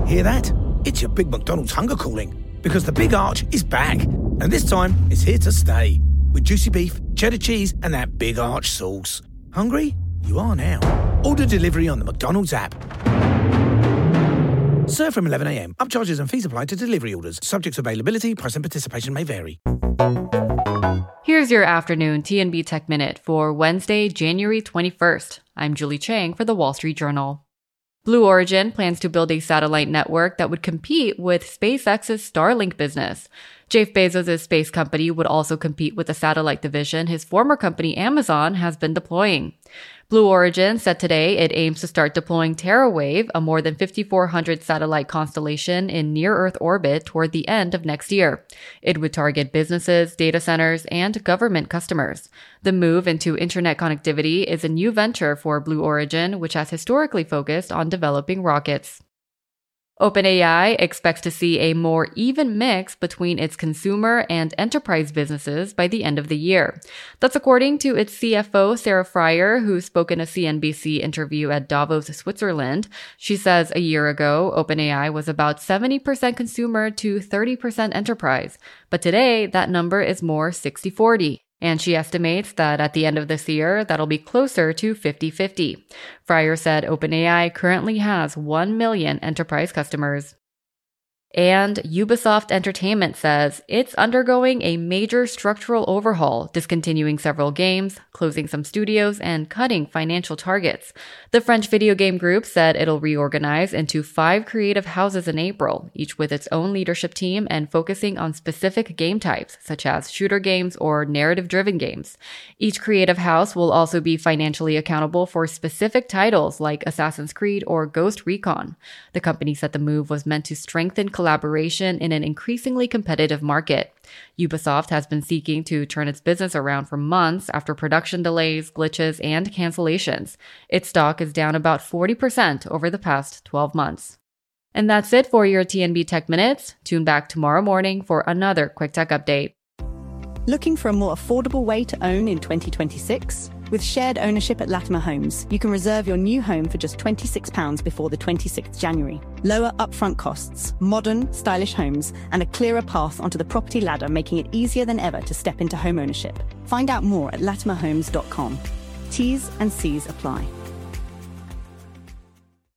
Hear that? It's your Big McDonald's hunger calling. Because the Big Arch is back. And this time, it's here to stay. With juicy beef, cheddar cheese, and that Big Arch sauce. Hungry? You are now. Order delivery on the McDonald's app. Serve from 11 a.m. Upcharges and fees apply to delivery orders. Subject to availability, price and participation may vary. Here's your afternoon TNB Tech Minute for Wednesday, January 21st. I'm Julie Chang for The Wall Street Journal. Blue Origin plans to build a satellite network that would compete with SpaceX's Starlink business. Jeff Bezos' space company would also compete with the satellite division his former company Amazon has been deploying. Blue Origin said today it aims to start deploying TerraWave, a more than 5,400 satellite constellation in near-Earth orbit toward the end of next year. It would target businesses, data centers, and government customers. The move into internet connectivity is a new venture for Blue Origin, which has historically focused on developing rockets. OpenAI expects to see a more even mix between its consumer and enterprise businesses by the end of the year. That's according to its CFO, Sarah Friar, who spoke in a CNBC interview at Davos, Switzerland. She says a year ago, OpenAI was about 70% consumer to 30% enterprise. But today, that number is more 60-40. And she estimates that at the end of this year, that'll be closer to 50-50. Fryer said OpenAI currently has 1 million enterprise customers. And Ubisoft Entertainment says it's undergoing a major structural overhaul, discontinuing several games, closing some studios, and cutting financial targets. The French video game group said it'll reorganize into 5 creative houses in April, each with its own leadership team and focusing on specific game types, such as shooter games or narrative-driven games. Each creative house will also be financially accountable for specific titles like Assassin's Creed or Ghost Recon. The company said the move was meant to strengthen collaboration in an increasingly competitive market. Ubisoft has been seeking to turn its business around for months after production delays, glitches, and cancellations. Its stock is down about 40% over the past 12 months. And that's it for your TNB Tech Minutes. Tune back tomorrow morning for another quick tech update. Looking for a more affordable way to own in 2026? With shared ownership at Latimer Homes, you can reserve your new home for just £26 before the 26th January. Lower upfront costs, modern, stylish homes, and a clearer path onto the property ladder, making it easier than ever to step into home ownership. Find out more at latimerhomes.com. T's and C's apply.